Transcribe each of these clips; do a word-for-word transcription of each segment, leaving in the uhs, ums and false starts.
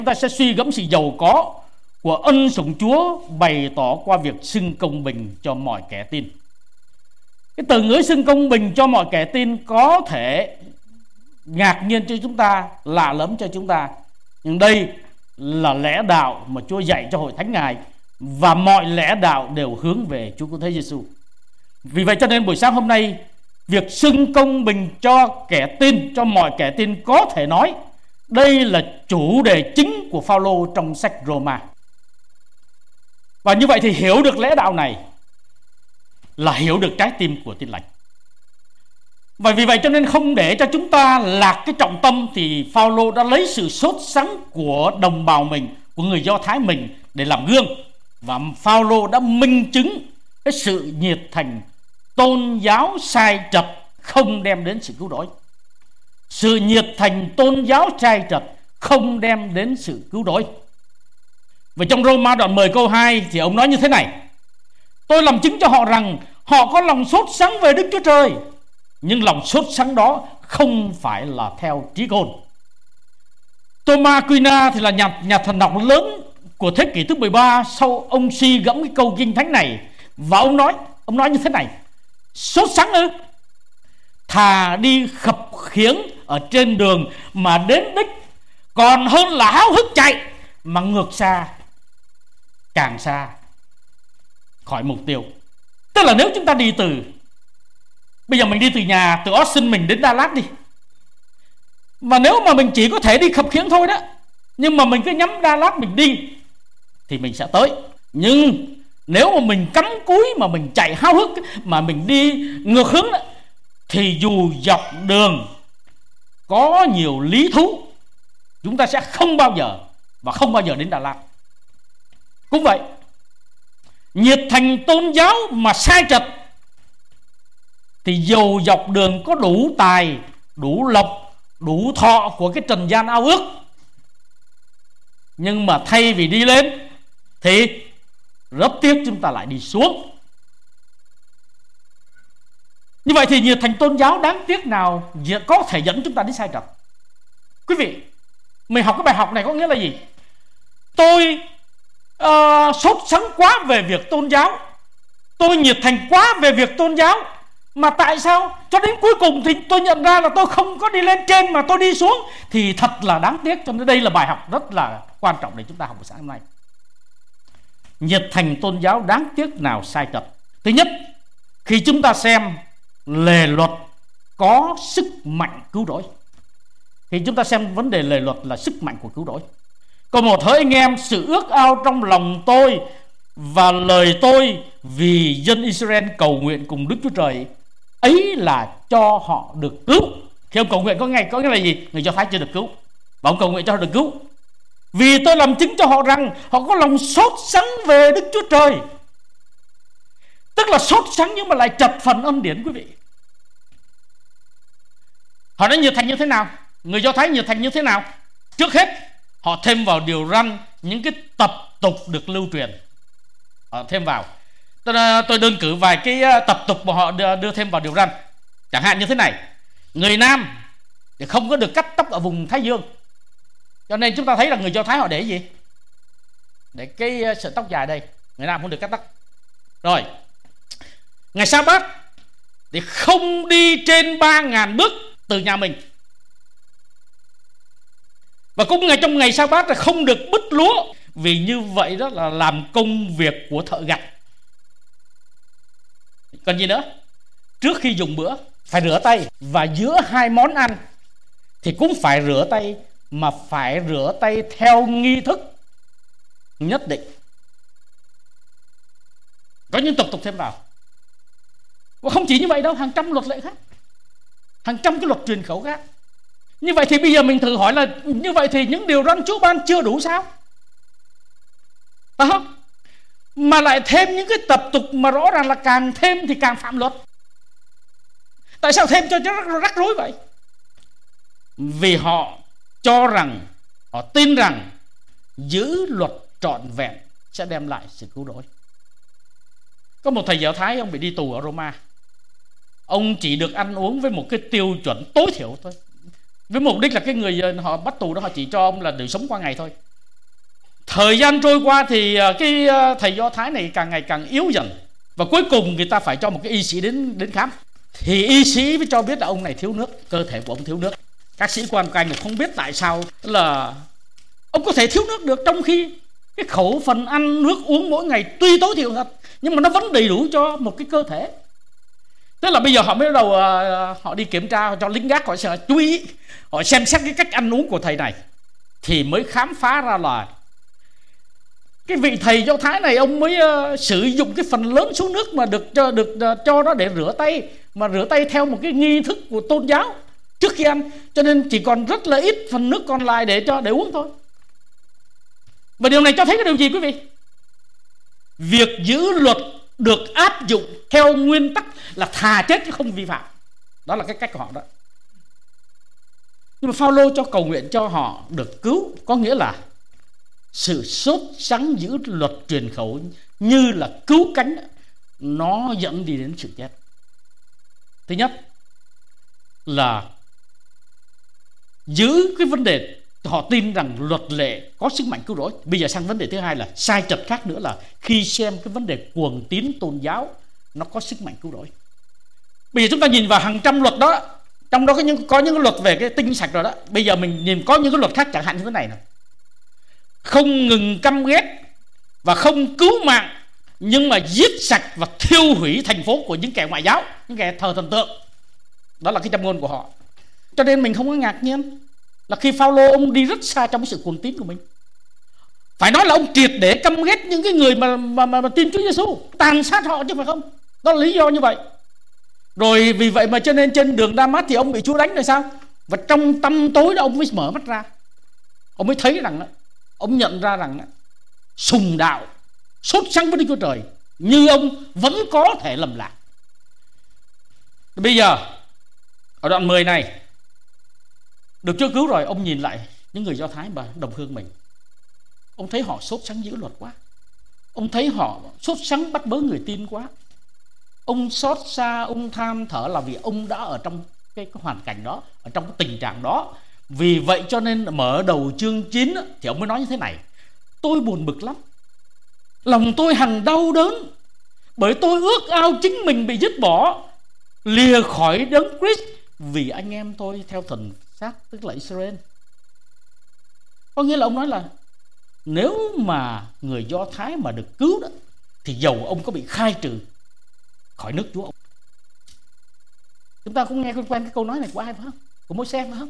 chúng ta sẽ suy gẫm sự giàu có của ân sủng Chúa bày tỏ qua việc xưng công bình cho mọi kẻ tin. Cái từ ngữ xưng công bình cho mọi kẻ tin có thể ngạc nhiên cho chúng ta, lạ lẫm cho chúng ta, nhưng đây là lẽ đạo mà Chúa dạy cho hội thánh Ngài, và mọi lẽ đạo đều hướng về Chúa Cứu Thế Giêsu. Vì vậy cho nên buổi sáng hôm nay, việc xưng công bình cho kẻ tin, cho mọi kẻ tin, có thể nói đây là chủ đề chính của Phao-lô trong sách Roma. Và như vậy thì hiểu được lẽ đạo này là hiểu được trái tim của Tin Lành. Và vì vậy cho nên không để cho chúng ta lạc cái trọng tâm, thì Phao-lô đã lấy sự sốt sắng của đồng bào mình, của người Do Thái mình để làm gương. Và Phao-lô đã minh chứng cái sự nhiệt thành tôn giáo sai trật không đem đến sự cứu rỗi. Sự nhiệt thành tôn giáo sai trật không đem đến sự cứu rỗi. Và trong Roma đoạn mười câu hai thì ông nói như thế này: tôi làm chứng cho họ rằng họ có lòng sốt sắng về Đức Chúa Trời, nhưng lòng sốt sắng đó không phải là theo trí khôn. Thomas Aquinas thì là nhà, nhà thần học lớn của thế kỷ thứ mười ba. Sau ông suy gẫm cái câu kinh thánh này, và ông nói ông nói như thế này: sốt sắng ư? Thà đi khập khiễng ở trên đường mà đến đích, còn hơn là háo hức chạy mà ngược xa, càng xa khỏi mục tiêu. Tức là nếu chúng ta đi từ, bây giờ mình đi từ nhà, từ Austin mình đến Dallas đi, mà nếu mà mình chỉ có thể đi khập khiễng thôi đó, nhưng mà mình cứ nhắm Dallas mình đi thì mình sẽ tới. Nhưng nếu mà mình cắm cúi mà mình chạy háo hức, mà mình đi ngược hướng đó, thì dù dọc đường có nhiều lý thú, chúng ta sẽ không bao giờ và không bao giờ đến Đà Lạt. Cũng vậy, nhiệt thành tôn giáo mà sai trật thì dù dọc đường có đủ tài, đủ lộc, đủ thọ của cái trần gian ao ước, nhưng mà thay vì đi lên thì rất tiếc chúng ta lại đi xuống. Như vậy thì nhiệt thành tôn giáo đáng tiếc nào có thể dẫn chúng ta đến sai trật? Quý vị, mình học cái bài học này có nghĩa là gì? Tôi uh, sốt sắng quá về việc tôn giáo, tôi nhiệt thành quá về việc tôn giáo, mà tại sao cho đến cuối cùng thì tôi nhận ra là tôi không có đi lên trên mà tôi đi xuống, thì thật là đáng tiếc. Cho nên đây là bài học rất là quan trọng để chúng ta học buổi sáng hôm nay. Nhiệt thành tôn giáo đáng tiếc nào sai trật? Thứ nhất, khi chúng ta xem lề luật có sức mạnh cứu rỗi. Khi chúng ta xem vấn đề lề luật là sức mạnh của cứu rỗi. Câu một: hỡi anh em, sự ước ao trong lòng tôi và lời tôi vì dân Israel cầu nguyện cùng Đức Chúa Trời ấy là cho họ được cứu. Khi ông cầu nguyện có ngày có nghĩa là gì? Người Do Thái chưa được cứu, và ông cầu nguyện cho họ được cứu. Vì tôi làm chứng cho họ rằng họ có lòng sốt sắng về Đức Chúa Trời. Tức là sốt sắng nhưng mà lại trật phần ân điển, quý vị. Họ đã nhiệt thành như thế nào? Người Do Thái nhiệt thành như thế nào? Trước hết, họ thêm vào điều răn những cái tập tục được lưu truyền. Họ thêm vào. Tôi, tôi đơn cử vài cái tập tục mà họ đưa, đưa thêm vào điều răn. Chẳng hạn như thế này: người nam thì không có được cắt tóc ở vùng Thái Dương. Cho nên chúng ta thấy là người Do Thái họ để gì? Để cái sợi tóc dài đây. Người nam không được cắt tóc. Rồi, ngày sa bát thì không đi trên ba ngàn bước từ nhà mình. Và cũng ngày trong ngày sa bát là không được bứt lúa, vì như vậy đó là làm công việc của thợ gặt. Còn gì nữa? Trước khi dùng bữa phải rửa tay, và giữa hai món ăn thì cũng phải rửa tay, mà phải rửa tay theo nghi thức nhất định. Có những tập tục thêm vào. Và không chỉ như vậy đâu, hàng trăm luật lệ khác, hàng trăm cái luật truyền khẩu khác. Như vậy thì bây giờ mình thử hỏi là như vậy thì những điều răn Chúa ban chưa đủ sao? Phải không? Mà lại thêm những cái tập tục mà rõ ràng là càng thêm thì càng phạm luật. Tại sao thêm cho nó rắc rối vậy? Vì họ cho rằng, họ tin rằng giữ luật trọn vẹn sẽ đem lại sự cứu rỗi. Có một thầy giáo Thái, ông bị đi tù ở Roma. Ông chỉ được ăn uống với một cái tiêu chuẩn tối thiểu thôi, với mục đích là cái người họ bắt tù đó họ chỉ cho ông là đời sống qua ngày thôi. Thời gian trôi qua thì cái thầy Do Thái này càng ngày càng yếu dần, và cuối cùng người ta phải cho một cái y sĩ đến đến khám. Thì y sĩ mới cho biết là ông này thiếu nước, cơ thể của ông thiếu nước. Các sĩ quan của anh không biết tại sao là ông có thể thiếu nước được, trong khi cái khẩu phần ăn nước uống mỗi ngày tuy tối thiểu thật, nhưng mà nó vẫn đầy đủ cho một cái cơ thể. Tức là bây giờ họ mới bắt đầu uh, họ đi kiểm tra, họ cho lính gác họ sẽ chú ý, họ xem xét cái cách ăn uống của thầy này, thì mới khám phá ra là cái vị thầy Do Thái này ông mới uh, sử dụng cái phần lớn số nước mà được cho được uh, cho nó để rửa tay, mà rửa tay theo một cái nghi thức của tôn giáo trước khi ăn, cho nên chỉ còn rất là ít phần nước còn lại để cho để uống thôi. Và điều này cho thấy cái điều gì quý vị? Việc giữ luật được áp dụng theo nguyên tắc là thà chết chứ không vi phạm. Đó là cái cách của họ đó. Nhưng mà Phao-lô cho cầu nguyện cho họ được cứu, có nghĩa là sự sốt sắng giữ luật truyền khẩu như là cứu cánh, nó dẫn đi đến sự chết. Thứ nhất là giữ cái vấn đề họ tin rằng luật lệ có sức mạnh cứu rỗi. Bây giờ sang vấn đề thứ hai là sai trật khác nữa, là khi xem cái vấn đề cuồng tín tôn giáo nó có sức mạnh cứu rỗi. Bây giờ chúng ta nhìn vào hàng trăm luật đó, trong đó có những có những cái luật về cái tinh sạch rồi đó. Bây giờ mình nhìn có những cái luật khác, chẳng hạn như thế này này: không ngừng căm ghét và không cứu mạng, nhưng mà giết sạch và thiêu hủy thành phố của những kẻ ngoại giáo, những kẻ thờ thần tượng. Đó là cái châm ngôn của họ. Cho nên mình không có ngạc nhiên là khi Phao-lô ông đi rất xa trong cái sự cuồng tín của mình. Phải nói là ông triệt để căm ghét những cái người mà mà, mà, mà tin Chúa Giêsu, tàn sát họ chứ phải không? Đó là lý do như vậy. Rồi vì vậy mà cho nên trên đường Đa-mát thì ông bị Chúa đánh rồi sao? Và trong tăm tối đó ông mới mở mắt ra, ông mới thấy rằng, ông nhận ra rằng sùng đạo, sốt sắng với Đức Chúa Trời như ông vẫn có thể lầm lạc. Bây giờ ở đoạn mười này, được Chúa cứu rồi, ông nhìn lại những người Do Thái và đồng hương mình, ông thấy họ sốt sắng giữ luật quá, ông thấy họ sốt sắng bắt bớ người tin quá. Ông xót xa, ông than thở là vì ông đã ở trong cái, cái hoàn cảnh đó, ở trong cái tình trạng đó. Vì vậy cho nên mở đầu chương chín thì ông mới nói như thế này: tôi buồn bực lắm, lòng tôi hằng đau đớn, bởi tôi ước ao chính mình bị dứt bỏ, lìa khỏi đấng Christ, vì anh em tôi theo thần xác, tức là Israel. Có nghĩa là ông nói là nếu mà người Do Thái mà được cứu đó, thì dầu ông có bị khai trừ khỏi nước Chúa. Chúng ta cũng nghe quen quen cái câu nói này của ai phải không? Của Môi-se phải không?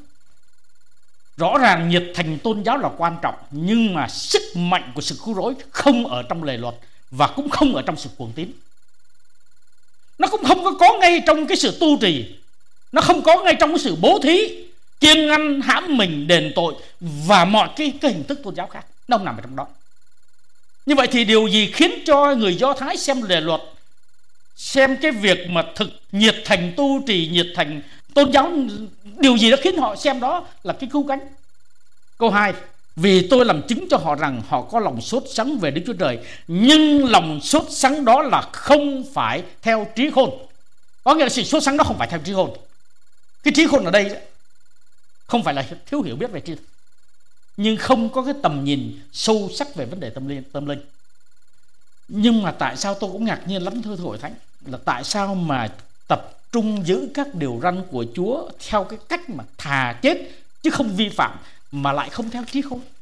Rõ ràng nhiệt thành tôn giáo là quan trọng, nhưng mà sức mạnh của sự cứu rỗi không ở trong lề luật và cũng không ở trong sự cuồng tín. Nó cũng không có, có ngay trong cái sự tu trì, nó không có ngay trong cái sự bố thí, kiêng ăn, hãm mình, đền tội và mọi cái, cái hình thức tôn giáo khác. Nó không nằm ở trong đó. Như vậy thì điều gì khiến cho người Do Thái xem lề luật, xem cái việc mà thực nhiệt thành tu trì, nhiệt thành tôn giáo, điều gì đó khiến họ xem đó là cái cứu cánh? Câu hai: vì tôi làm chứng cho họ rằng họ có lòng sốt sắng về Đức Chúa Trời, nhưng lòng sốt sắng đó là không phải theo trí khôn. Có nghĩa là sự sốt sắng đó không phải theo trí khôn. Cái trí khôn ở đây không phải là thiếu hiểu biết về tri thức, nhưng không có cái tầm nhìn sâu sắc về vấn đề tâm linh. Tâm linh. Nhưng mà tại sao tôi cũng ngạc nhiên lắm thưa thưa Hội Thánh, là tại sao mà tập trung giữ các điều răn của Chúa theo cái cách mà thà chết chứ không vi phạm, mà lại không theo trí khôn?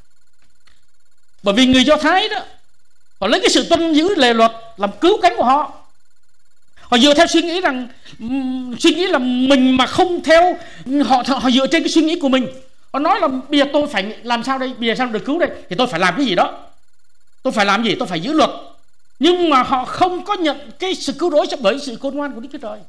Bởi vì người Do Thái đó, họ lấy cái sự tuân giữ lề luật làm cứu cánh của họ. Họ dựa theo suy nghĩ rằng suy nghĩ là mình mà không theo họ, họ dựa trên cái suy nghĩ của mình. Họ nói là bây giờ tôi phải làm sao đây, bây giờ sao được cứu đây, thì tôi phải làm cái gì đó, tôi phải làm gì, tôi phải giữ luật. Nhưng mà họ không có nhận cái sự cứu rỗi bởi sự khôn ngoan của Đức Chúa Trời.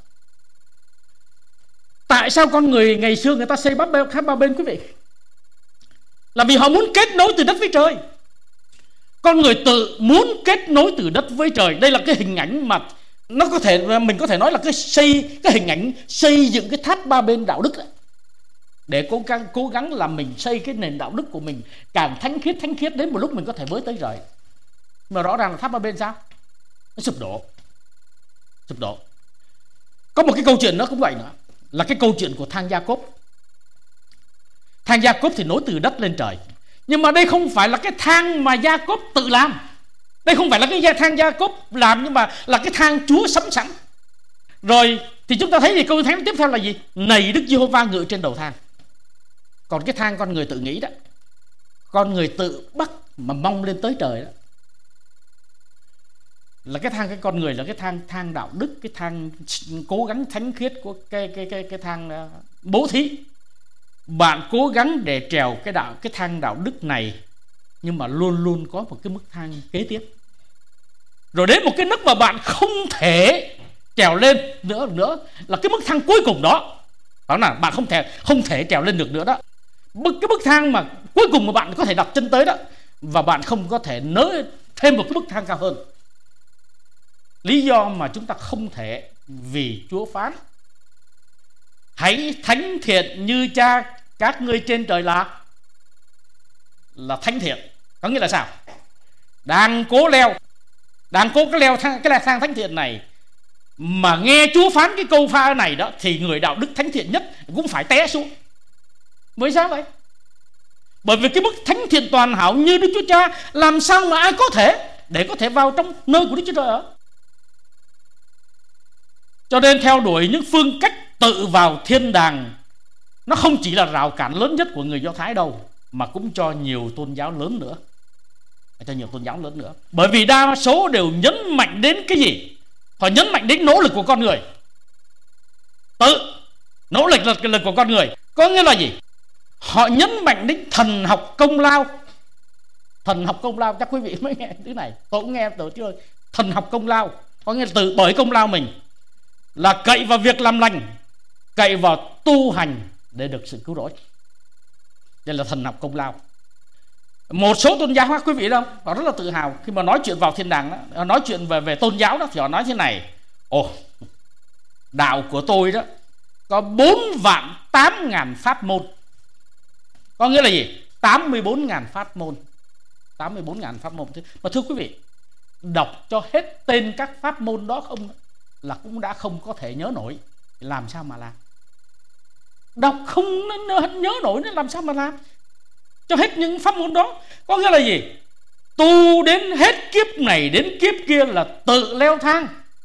Tại sao con người ngày xưa người ta xây bát tháp ba bên quý vị? Là vì họ muốn kết nối từ đất với trời. Con người tự muốn kết nối từ đất với trời. Đây là cái hình ảnh mà nó có thể, mình có thể nói là cái xây cái hình ảnh xây dựng cái tháp ba bên đạo đức đó, để cố gắng cố gắng làm mình xây cái nền đạo đức của mình càng thánh khiết thánh khiết đến một lúc mình có thể với tới trời. Mà rõ ràng là tháp ba bên sao? Nó sụp đổ. Sụp đổ. Có một cái câu chuyện nó cũng vậy nữa, là cái câu chuyện của thang Gia-cốp. Thang Gia-cốp thì nối từ đất lên trời, Nhưng mà đây không phải là cái thang mà Gia-cốp tự làm. Đây không phải là cái thang Gia-cốp làm, nhưng mà là cái thang Chúa sắm sẵn. Rồi thì chúng ta thấy thì câu thánh tiếp theo là gì? Này Đức Giê-hô-va ngự trên đầu thang. Còn cái thang con người tự nghĩ đó, con người tự bắt mà mong lên tới trời đó, là cái thang cái con người là cái thang thang đạo đức, cái thang cố gắng thánh khiết của cái cái cái cái thang uh, bố thí. Bạn cố gắng để trèo cái đạo cái thang đạo đức này, nhưng mà luôn luôn có một cái mức thang kế tiếp. Rồi đến một cái nấc mà bạn không thể trèo lên nữa nữa là cái mức thang cuối cùng đó. Đó là bạn không thể không thể trèo lên được nữa đó. Cái bức thang mà cuối cùng mà bạn có thể đặt chân tới đó, và bạn không có thể nới thêm một cái bức thang cao hơn. Lý do mà chúng ta không thể, vì Chúa phán hãy thánh thiện như Cha các ngươi trên trời là là thánh thiện. Có nghĩa là sao? Đang cố leo, đang cố cái leo thang, cái thang thánh thiện này, mà nghe Chúa phán cái câu pha này đó, thì người đạo đức thánh thiện nhất cũng phải té xuống. Bởi sao vậy? Bởi vì cái bức thánh thiện toàn hảo như Đức Chúa Cha, làm sao mà ai có thể để có thể vào trong nơi của Đức Chúa Trời ở? Cho nên theo đuổi những phương cách tự vào thiên đàng, nó không chỉ là rào cản lớn nhất của người Do Thái đâu, mà cũng cho nhiều tôn giáo lớn nữa. Cho nhiều tôn giáo lớn nữa. Bởi vì đa số đều nhấn mạnh đến cái gì? Họ nhấn mạnh đến nỗ lực của con người. Tự nỗ lực là lực của con người. Có nghĩa là gì? Họ nhấn mạnh đến thần học công lao. Thần học công lao, chắc quý vị mới nghe thứ này, tôi cũng nghe từ chưa. Thần học công lao có nghĩa là từ bởi công lao mình, là cậy vào việc làm lành, cậy vào tu hành để được sự cứu rỗi. Đây là thần học công lao. Một số tôn giáo quý vị đâu, họ rất là tự hào khi mà nói chuyện vào thiên đàng đó, nói chuyện về về tôn giáo đó, thì họ nói thế này: ồ, đạo của tôi đó có bốn vạn tám ngàn pháp môn. Có nghĩa là gì? tám mươi bốn ngàn pháp môn. tám mươi bốn ngàn pháp môn. Mà thưa quý vị, đọc cho hết tên các pháp môn đó không là cũng đã không có thể nhớ nổi. Làm sao mà làm? Đọc không nhớ nổi nên làm sao mà làm cho hết những pháp môn đó? Có nghĩa là gì? Tu đến hết kiếp này đến kiếp kia là tự leo thang,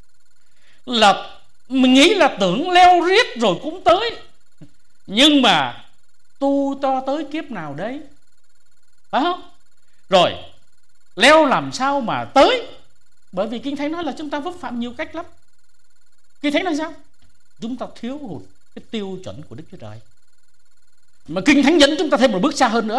là mình nghĩ là tưởng leo riết rồi cũng tới, nhưng mà tu cho tới kiếp nào đấy, phải không? Rồi leo làm sao mà tới? Bởi vì Kinh Thánh nói là chúng ta vấp phạm nhiều cách lắm. Kinh Thánh nói sao? Chúng ta thiếu hụt cái tiêu chuẩn của Đức Chúa Trời. Mà Kinh Thánh dẫn chúng ta thêm một bước xa hơn nữa,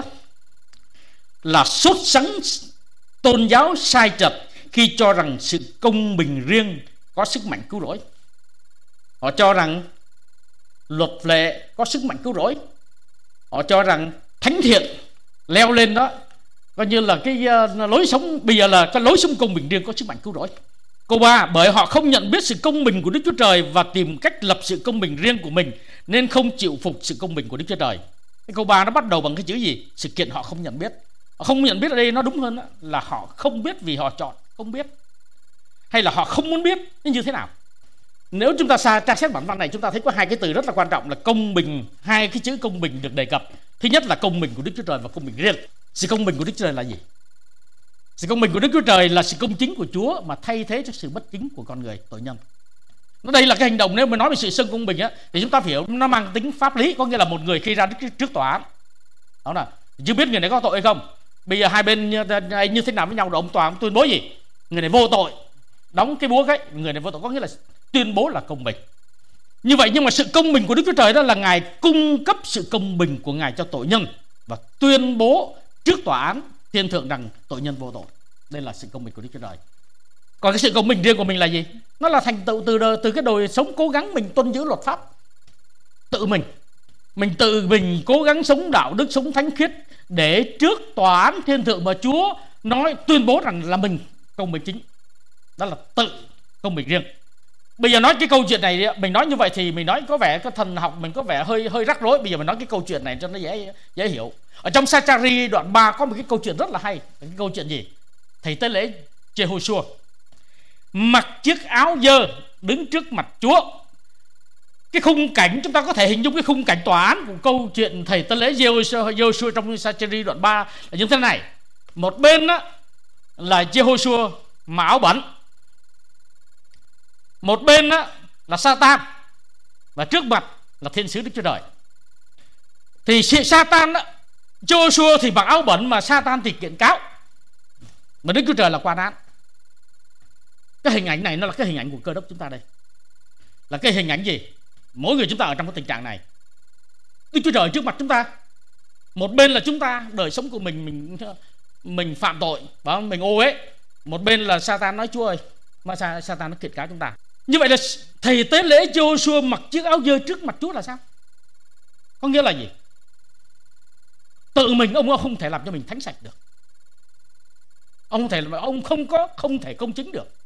là sốt sắng tôn giáo sai trật khi cho rằng sự công bình riêng có sức mạnh cứu rỗi. Họ cho rằng luật lệ có sức mạnh cứu rỗi. Họ cho rằng thánh thiện leo lên đó coi như là cái uh, lối sống bây giờ là cái lối sống công bình riêng có sức mạnh cứu rỗi. Câu ba, bởi họ không nhận biết sự công bình của Đức Chúa Trời và tìm cách lập sự công bình riêng của mình, nên không chịu phục sự công bình của Đức Chúa Trời. Cái câu ba nó bắt đầu bằng cái chữ gì? Sự kiện họ không nhận biết. Họ không nhận biết ở đây nó đúng hơn đó, là họ không biết vì họ chọn không biết, hay là họ không muốn biết. Nhưng như thế nào? Nếu chúng ta tra xét bản văn này, chúng ta thấy có hai cái từ rất là quan trọng là công bình. Hai cái chữ công bình được đề cập. Thứ nhất là công bình của Đức Chúa Trời và công bình riêng. Sự công bình của Đức Chúa Trời là gì? Sự công bình của Đức Chúa Trời là sự công chính của Chúa mà thay thế cho sự bất chính của con người tội nhân. Nó đây là cái hành động, nếu mà nói về sự xưng công bình á, thì chúng ta phải hiểu nó mang tính pháp lý. Có nghĩa là một người khi ra trước tòa án, đó là chưa biết người này có tội hay không. Bây giờ hai bên như, như thế nào với nhau, rồi ông tòa ông tuyên bố gì? Người này vô tội, đóng cái búa cái người này vô tội, có nghĩa là tuyên bố là công bình. Như vậy nhưng mà sự công bình của Đức Chúa Trời đó là Ngài cung cấp sự công bình của Ngài cho tội nhân và tuyên bố trước tòa án thiên thượng rằng tội nhân vô tội. Đây là sự công bình của Đức Chúa Trời. Còn cái sự công bình riêng của mình là gì? Nó là thành tựu từ từ cái đời sống cố gắng mình tuân giữ luật pháp. Tự mình Mình tự mình cố gắng sống đạo đức, sống thánh khiết, để trước tòa án thiên thượng mà Chúa nói tuyên bố rằng là mình công bình chính. Đó là tự công bình riêng. Bây giờ nói cái câu chuyện này, mình nói như vậy thì mình nói có vẻ cái thần học mình có vẻ hơi hơi rắc rối. Bây giờ mình nói cái câu chuyện này cho nó dễ dễ hiểu. Ở trong Sa-cha-ri đoạn ba có một cái câu chuyện rất là hay. Cái câu chuyện gì? Thầy tế lễ Giê-hô-xua mặc chiếc áo dơ đứng trước mặt Chúa, Cái khung cảnh, chúng ta có thể hình dung cái khung cảnh tòa án của câu chuyện thầy tế lễ Giê-hô-xua trong Sa-chi-ri đoạn ba là như thế này. Một bên đó là Giê-hô-xua mà áo bẩn, một bên đó là Sa-tan, và trước mặt là thiên sứ Đức Chúa Trời. Thì Sa-tan đó, Giê-hô-xua thì mặc áo bẩn, mà Sa-tan thì kiện cáo, mà Đức Chúa Trời là quan án. Cái hình ảnh này nó là cái hình ảnh của Cơ Đốc chúng ta đây. Là cái hình ảnh gì? Mỗi người chúng ta ở trong cái tình trạng này. Đức Chúa Trời trước mặt chúng ta, một bên là chúng ta đời sống của mình mình mình phạm tội và mình ô uế, một bên là Sa-tan nói Chúa ơi, mà Sa-tan nó kiện cáo chúng ta. Như vậy là thầy tế lễ Giê-hô-xua mặc chiếc áo dơ trước mặt Chúa là sao? Có nghĩa là gì? Tự mình ông không thể làm cho mình thánh sạch được. Ông không thể ông không có không thể công chính được.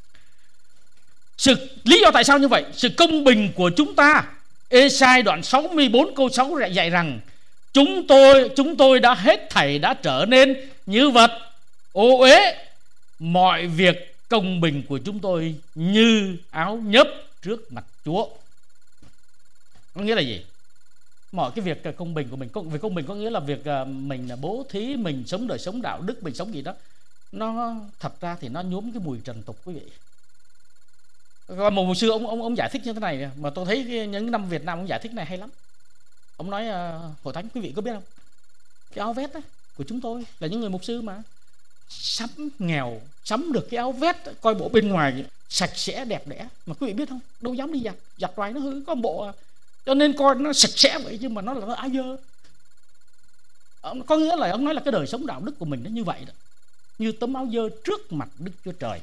Sự lý do tại sao như vậy? Sự công bình của chúng ta. Ê-sai đoạn sáu mươi bốn câu sáu dạy rằng chúng tôi chúng tôi đã hết thảy đã trở nên như vật ô uế, mọi việc công bình của chúng tôi như áo nhớp trước mặt Chúa. Có nghĩa là gì? Mọi cái việc công bình của mình, việc công bình có nghĩa là việc mình bố thí, mình sống đời sống đạo đức, mình sống gì đó, nó thật ra thì nó nhuốm cái mùi trần tục, quý vị. Còn một sư ông ông ông giải thích như thế này, mà tôi thấy cái, những năm Việt Nam ông giải thích này hay lắm. Ông nói uh, hội thánh, quý vị có biết không? Cái áo vest ấy, của chúng tôi là những người mục sư mà sắm nghèo, sắm được cái áo vest coi bộ bên ngoài sạch sẽ đẹp đẽ, mà quý vị biết không, đâu dám đi giặt, giặt hoài nó hư, có một bộ à. Cho nên coi nó sạch sẽ vậy chứ mà nó là nó áo dơ. Ông, có nghĩa là ông nói là cái đời sống đạo đức của mình nó như vậy đó, như tấm áo dơ trước mặt Đức Chúa Trời.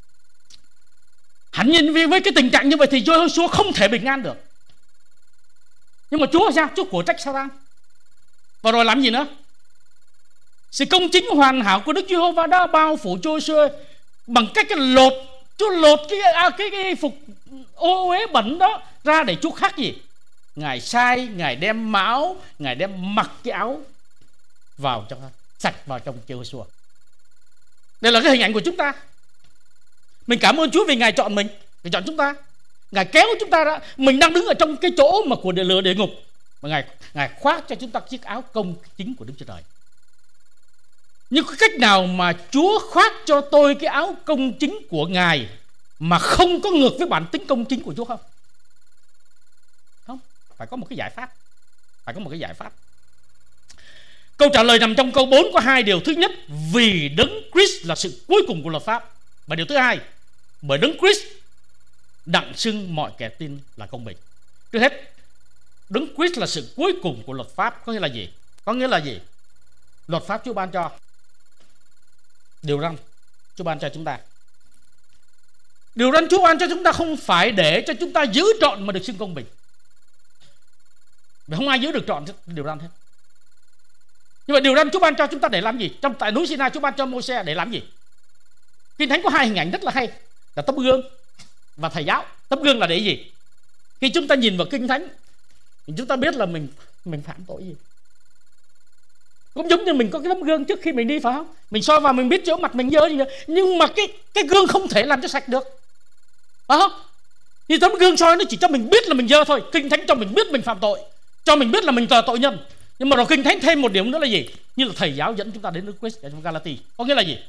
Hẳn nhiên với cái tình trạng như vậy thì Giê-hô-xua không thể bình an được. Nhưng mà Chúa sao? Chúa của trách Sa-tan. Và rồi làm gì nữa? Sự công chính hoàn hảo của Đức Giê-hô-va đã bao phủ Giê-hô-xua bằng cách cái lột, Chúa lột cái, à, cái, cái phục ô uế bẩn đó ra để Chúa khắc gì? Ngài sai, Ngài đem máu, Ngài đem mặc cái áo vào trong sạch vào trong Giê-hô-xua. Đây là cái hình ảnh của chúng ta. Mình cảm ơn Chúa vì Ngài chọn mình, Ngài chọn chúng ta, Ngài kéo chúng ta ra. Mình đang đứng ở trong cái chỗ mà của địa lửa địa ngục, mà Ngài Ngài khoác cho chúng ta chiếc áo công chính của Đức Chúa Trời. Nhưng có cách nào mà Chúa khoác cho tôi cái áo công chính của Ngài mà không có ngược với bản tính công chính của Chúa không? Không, phải có một cái giải pháp. Phải có một cái giải pháp. Câu trả lời nằm trong câu bốn có hai điều. Thứ nhất, vì Đấng Christ là sự cuối cùng của luật pháp. Và điều thứ hai, bởi Đấng Christ đặng xưng mọi kẻ tin là công bình. Trước hết, Đấng Christ là sự cuối cùng của luật pháp. Có nghĩa là gì? Có nghĩa là gì? Luật pháp Chúa ban cho, điều răn Chúa ban cho chúng ta. Điều răn Chúa ban cho chúng ta không phải để cho chúng ta giữ trọn mà được xưng công bình. Vì không ai giữ được trọn điều răn hết. Nhưng mà điều răn Chúa ban cho chúng ta để làm gì? Trong tại núi Sinai Chúa ban cho Môi-se để làm gì? Kinh Thánh có hai hình ảnh rất là hay, là tấm gương và thầy giáo. Tấm gương là để gì? Khi chúng ta nhìn vào Kinh Thánh, chúng ta biết là mình mình phạm tội gì. Cũng giống như mình có cái tấm gương trước khi mình đi, phải không? Mình soi vào mình biết chỗ mặt mình dơ gì nữa. Nhưng mà cái cái gương không thể làm cho sạch được, phải không? Thì tấm gương soi nó chỉ cho mình biết là mình dơ thôi. Kinh Thánh cho mình biết mình phạm tội, cho mình biết là mình là tội nhân. Nhưng mà rồi Kinh Thánh thêm một điểm nữa là gì? Như là thầy giáo dẫn chúng ta đến Đức Christ ở trong Galati. Có nghĩa là gì?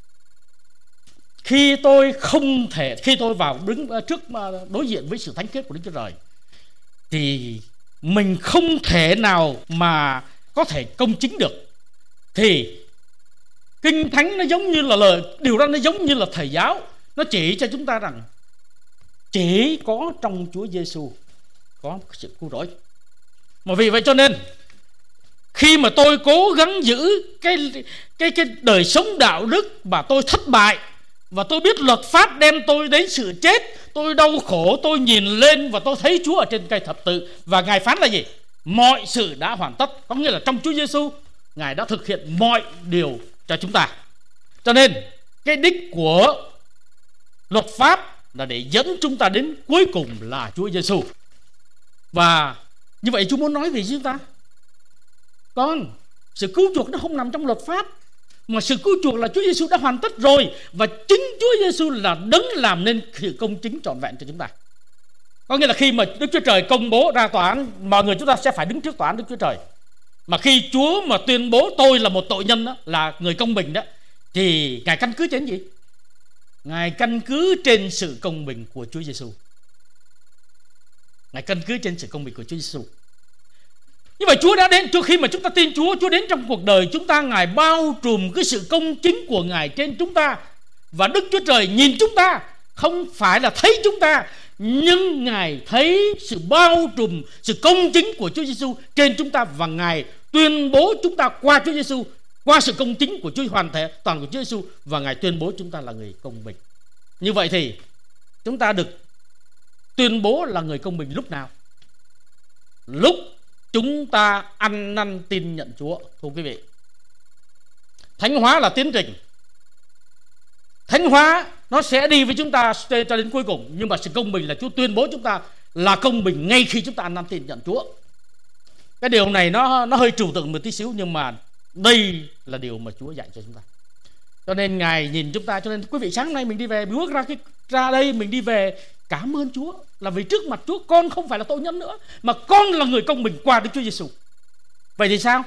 Khi tôi không thể, khi tôi vào đứng trước đối diện với sự thánh khiết của Đức Chúa Trời, thì mình không thể nào mà có thể công chính được. Thì Kinh Thánh nó giống như là lời điều đó, nó giống như là thầy giáo, nó chỉ cho chúng ta rằng chỉ có trong Chúa Giêsu có sự cứu rỗi. Mà vì vậy cho nên khi mà tôi cố gắng giữ cái cái cái đời sống đạo đức mà tôi thất bại, và tôi biết luật pháp đem tôi đến sự chết, tôi đau khổ, tôi nhìn lên và tôi thấy Chúa ở trên cây thập tự, và Ngài phán là gì? Mọi sự đã hoàn tất. Có nghĩa là trong Chúa Giêsu, Ngài đã thực hiện mọi điều cho chúng ta. Cho nên cái đích của luật pháp là để dẫn chúng ta đến cuối cùng là Chúa Giêsu. Và như vậy Chúa muốn nói gì với chúng ta? Con, sự cứu chuộc nó không nằm trong luật pháp, mà sự cứu chuộc là Chúa Giêsu đã hoàn tất rồi, và chính Chúa Giêsu là đấng làm nên sự công chính trọn vẹn cho chúng ta. Có nghĩa là khi mà Đức Chúa Trời công bố ra tòa án, mọi người chúng ta sẽ phải đứng trước tòa án Đức Chúa Trời. Mà khi Chúa mà tuyên bố tôi là một tội nhân đó, là người công bình đó, thì Ngài căn cứ trên gì? Ngài căn cứ trên sự công bình của Chúa Giêsu. Ngài căn cứ trên sự công bình của Chúa Giêsu. Như vậy Chúa đã đến, trước khi mà chúng ta tin Chúa, Chúa đến trong cuộc đời chúng ta, Ngài bao trùm cái sự công chính của Ngài trên chúng ta. Và Đức Chúa Trời nhìn chúng ta, không phải là thấy chúng ta, nhưng Ngài thấy sự bao trùm, sự công chính của Chúa Giêsu trên chúng ta. Và Ngài tuyên bố chúng ta qua Chúa Giêsu, qua sự công chính của Chúa hoàn thể toàn của Chúa Giêsu, và Ngài tuyên bố chúng ta là người công bình. Như vậy thì chúng ta được tuyên bố là người công bình lúc nào? Lúc chúng ta ăn năn tin nhận Chúa. Thưa quý vị, thánh hóa là tiến trình. Thánh hóa nó sẽ đi với chúng ta cho đến cuối cùng. Nhưng mà sự công bình là Chúa tuyên bố chúng ta là công bình ngay khi chúng ta ăn năn tin nhận Chúa. Cái điều này nó, nó hơi trừu tượng một tí xíu, nhưng mà đây là điều mà Chúa dạy cho chúng ta. Cho nên Ngài nhìn chúng ta. Cho nên quý vị, sáng nay mình đi về, bước ra, cái, ra đây mình đi về, cảm ơn Chúa là vì trước mặt Chúa con không phải là tội nhân nữa, mà con là người công bình qua Đức Chúa Giêsu. Vậy thì sao?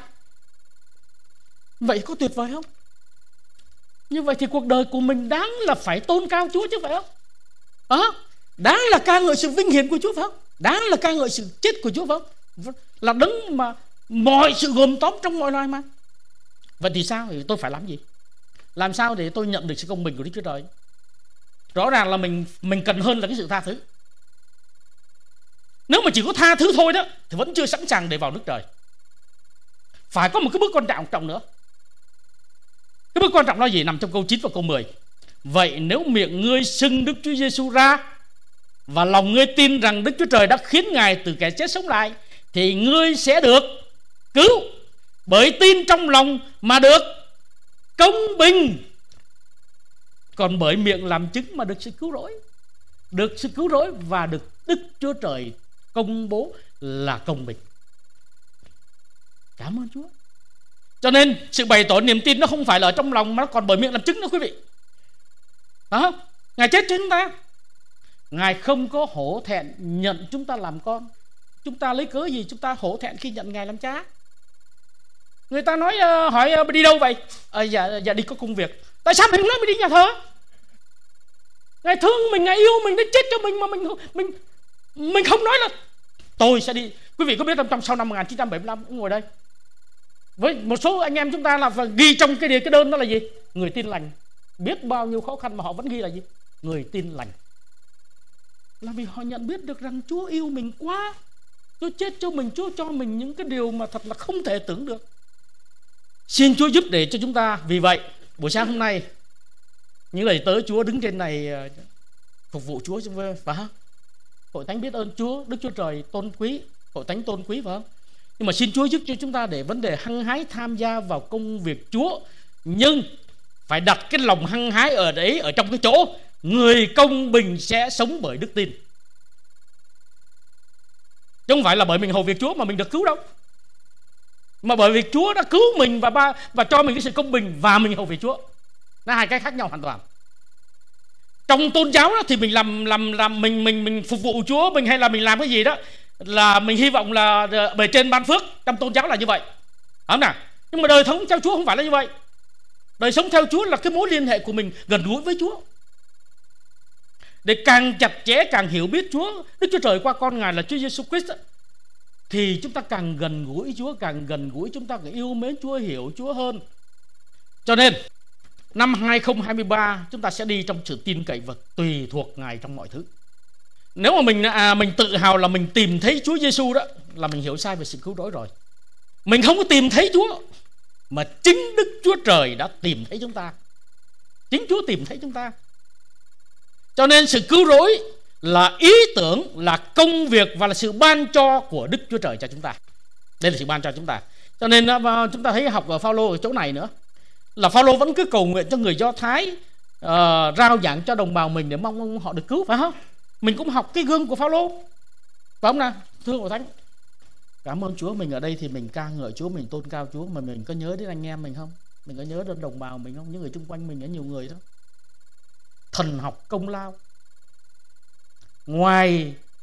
Vậy có tuyệt vời không? Như vậy thì cuộc đời của mình đáng là phải tôn cao Chúa chứ, phải không? À, đáng là ca ngợi sự vinh hiển của Chúa, phải không? Đáng là ca ngợi sự chết của Chúa, phải không? Là đấng mà mọi sự gồm tóm trong mọi loài mà. Vậy thì sao? Thì tôi phải làm gì? Làm sao để tôi nhận được sự công bình của Đức Chúa Trời? Rõ ràng là mình mình cần hơn là cái sự tha thứ. Nếu mà chỉ có tha thứ thôi đó thì vẫn chưa sẵn sàng để vào nước trời. Phải có một cái bước quan trọng trọng nữa. Cái bước quan trọng là gì? Nằm trong câu chín và câu mười. Vậy nếu miệng ngươi xưng Đức Chúa Giêsu ra và lòng ngươi tin rằng Đức Chúa Trời đã khiến Ngài từ kẻ chết sống lại, thì ngươi sẽ được cứu, bởi tin trong lòng mà được công bình. Còn bởi miệng làm chứng mà được sự cứu rỗi. Được sự cứu rỗi và được Đức Chúa Trời công bố là công bình. Cảm ơn Chúa. Cho nên sự bày tỏ niềm tin nó không phải là ở trong lòng, mà nó còn bởi miệng làm chứng đó quý vị. Đó, Ngài chết cho chúng ta. Ngài không có hổ thẹn nhận chúng ta làm con. Chúng ta lấy cớ gì chúng ta hổ thẹn khi nhận Ngài làm cha? Người ta nói uh, hỏi uh, đi đâu vậy? À, dạ, dạ đi có công việc. Tại sao mình không nói mình đi nhà thờ? Ngài thương mình, Ngài yêu mình đến chết cho mình, mà mình mình mình không nói là tôi sẽ đi. Quý vị có biết trong sau năm một nghìn chín trăm bảy mươi lăm cũng ngồi đây với một số anh em chúng ta là ghi trong cái cái đơn đó là gì? Người tin lành. Biết bao nhiêu khó khăn mà họ vẫn ghi là gì? Người tin lành. Là vì họ nhận biết được rằng Chúa yêu mình quá. Chúa chết cho mình, Chúa cho mình những cái điều mà thật là không thể tưởng được. Xin Chúa giúp để cho chúng ta. Vì vậy buổi sáng hôm nay những lời tớ Chúa đứng trên này phục vụ Chúa, phải không? Hội thánh biết ơn Chúa, Đức Chúa Trời tôn quý, hội thánh tôn quý, phải không? Nhưng mà xin Chúa giúp cho chúng ta để vấn đề hăng hái tham gia vào công việc Chúa, nhưng phải đặt cái lòng hăng hái ở đấy, ở trong cái chỗ người công bình sẽ sống bởi đức tin. Chứ không phải là bởi mình hầu việc Chúa mà mình được cứu đâu, mà bởi vì Chúa đã cứu mình và ba, và cho mình cái sự công bình và mình hầu việc Chúa. Nó hai cái khác nhau hoàn toàn. Trong tôn giáo đó thì mình làm làm làm mình mình mình phục vụ Chúa, mình hay là mình làm cái gì đó là mình hy vọng là bề trên ban phước. Trong tôn giáo là như vậy, không nào? Nhưng mà đời sống theo Chúa không phải là như vậy. Đời sống theo Chúa là cái mối liên hệ của mình gần gũi với Chúa, để càng chặt chẽ, càng hiểu biết Chúa, Đức Chúa Trời qua con Ngài là Chúa Giêsu Christ, thì chúng ta càng gần gũi Chúa, càng gần gũi chúng ta càng yêu mến Chúa, hiểu Chúa hơn. Cho nên năm hai không hai ba chúng ta sẽ đi trong sự tin cậy và tùy thuộc Ngài trong mọi thứ. Nếu mà mình à, mình tự hào là mình tìm thấy Chúa Giêsu đó, là mình hiểu sai về sự cứu rỗi rồi. Mình không có tìm thấy Chúa, mà chính Đức Chúa Trời đã tìm thấy chúng ta. Chính Chúa tìm thấy chúng ta. Cho nên sự cứu rỗi là ý tưởng, là công việc và là sự ban cho của Đức Chúa Trời cho chúng ta. Đây là sự ban cho chúng ta. Cho nên chúng ta thấy học ở Phao-lô ở chỗ này nữa, là Phao-lô vẫn cứ cầu nguyện cho người Do Thái, uh, rao giảng cho đồng bào mình để mong họ được cứu, phải không? Mình cũng học cái gương của Phao-lô, phải không nào? Thưa hội thánh, cảm ơn Chúa, mình ở đây thì mình ca ngợi Chúa, mình tôn cao Chúa, mà mình có nhớ đến anh em mình không? Mình có nhớ đến đồng bào mình không? Những người xung quanh mình, có nhiều người đó thần học công lao. Ngoài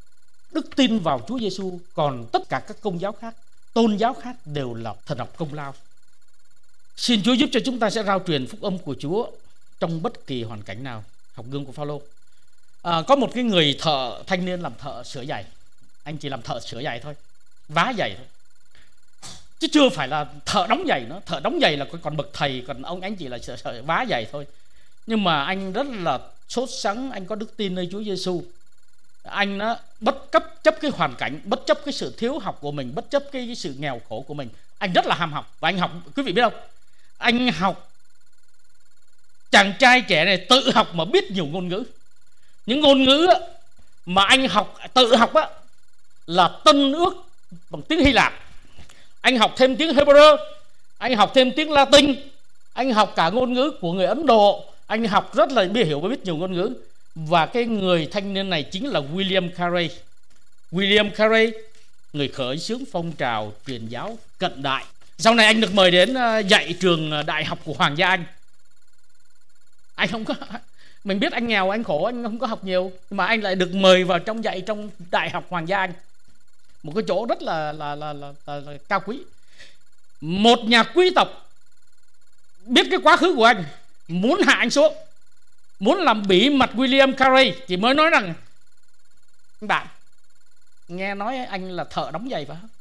đức tin vào Chúa Giêsu, còn tất cả các công giáo khác, tôn giáo khác đều là thần học công lao. Xin Chúa giúp cho chúng ta sẽ rao truyền phúc âm của Chúa trong bất kỳ hoàn cảnh nào. Học gương của Phaolô. À, có một cái người thợ thanh niên làm thợ sửa giày. Anh chỉ làm thợ sửa giày thôi, vá giày thôi, chứ chưa phải là thợ đóng giày nữa. Thợ đóng giày là còn bậc thầy, còn ông anh chỉ là sửa, sửa vá giày thôi. Nhưng mà anh rất là sốt sắng, anh có đức tin nơi Chúa Giêsu. Anh nó bất chấp chấp cái hoàn cảnh, bất chấp cái sự thiếu học của mình, bất chấp cái, cái sự nghèo khổ của mình, anh rất là ham học. Và anh học, quý vị biết không, anh học, chàng trai trẻ này tự học mà biết nhiều ngôn ngữ. Những ngôn ngữ mà anh học tự học á là Tân Ước bằng tiếng Hy Lạp, anh học thêm tiếng Hebrew, anh học thêm tiếng Latin, anh học cả ngôn ngữ của người Ấn Độ. Anh học rất là biết hiểu và biết nhiều ngôn ngữ. Và cái người thanh niên này chính là William Carey. William Carey, người khởi xướng phong trào truyền giáo cận đại. Sau này anh được mời đến dạy trường đại học của Hoàng gia Anh. Anh không có, mình biết anh nghèo, anh khổ, anh không có học nhiều, mà anh lại được mời vào trong dạy trong đại học Hoàng gia Anh, một cái chỗ rất là là, là, là, là, là cao quý. Một nhà quý tộc biết cái quá khứ của anh, muốn hạ anh xuống, muốn làm bỉ mặt William Carey, thì mới nói rằng: anh bạn, nghe nói anh là thợ đóng giày phải không?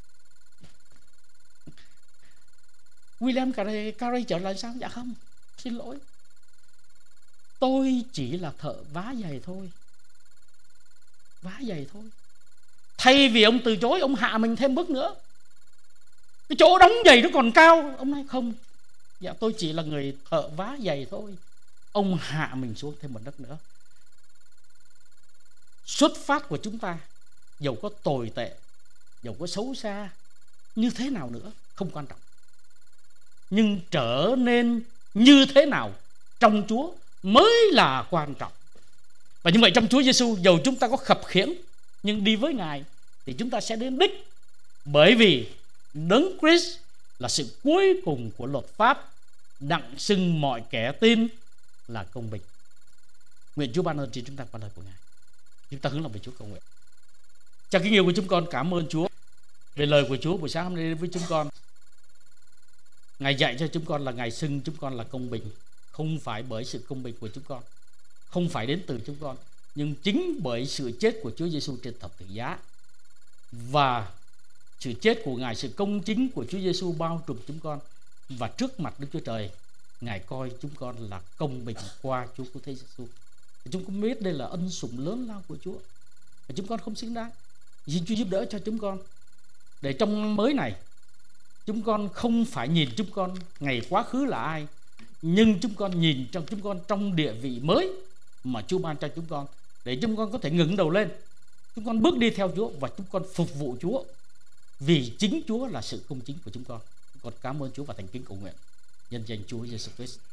William Carey, Carey trở lại sao? Dạ không, xin lỗi, tôi chỉ là thợ vá giày thôi. Vá giày thôi. Thay vì ông từ chối, ông hạ mình thêm bước nữa. Cái chỗ đóng giày nó còn cao, ông nói không, dạ tôi chỉ là người thợ vá giày thôi. Ông hạ mình xuống thêm một đất nữa. Xuất phát của chúng ta, dầu có tồi tệ, dầu có xấu xa như thế nào nữa không quan trọng, nhưng trở nên như thế nào trong Chúa mới là quan trọng. Và như vậy trong Chúa Giêsu, dầu chúng ta có khập khiễng, nhưng đi với Ngài thì chúng ta sẽ đến đích. Bởi vì Đấng Christ là sự cuối cùng của luật pháp, đặng xưng mọi kẻ tin là công bình. Nguyện Chúa ban ơn cho chúng ta qua lời của Ngài. Chúng ta hướng lòng về Chúa cầu nguyện. Cha kính yêu của chúng con, cảm ơn Chúa về lời của Chúa buổi sáng hôm nay đến với chúng con. Ngài dạy cho chúng con là Ngài xưng chúng con là công bình, không phải bởi sự công bình của chúng con, không phải đến từ chúng con, nhưng chính bởi sự chết của Chúa Giêsu trên thập tự giá. Và sự chết của Ngài, sự công chính của Chúa Giêsu bao trùm chúng con. Và trước mặt Đức Chúa Trời, Ngài coi chúng con là công bình qua Chúa của Thế Giêsu. Chúng con biết đây là ân sủng lớn lao của Chúa, và chúng con không xứng đáng. Xin Chúa giúp đỡ cho chúng con, để trong năm mới này chúng con không phải nhìn chúng con ngày quá khứ là ai, nhưng chúng con nhìn trong chúng con trong địa vị mới mà Chúa ban cho chúng con, để chúng con có thể ngẩng đầu lên, chúng con bước đi theo Chúa và chúng con phục vụ Chúa, vì chính Chúa là sự công chính của chúng con. Chúng con cảm ơn Chúa và thành kính cầu nguyện nhân danh Chúa Giêsu Christ.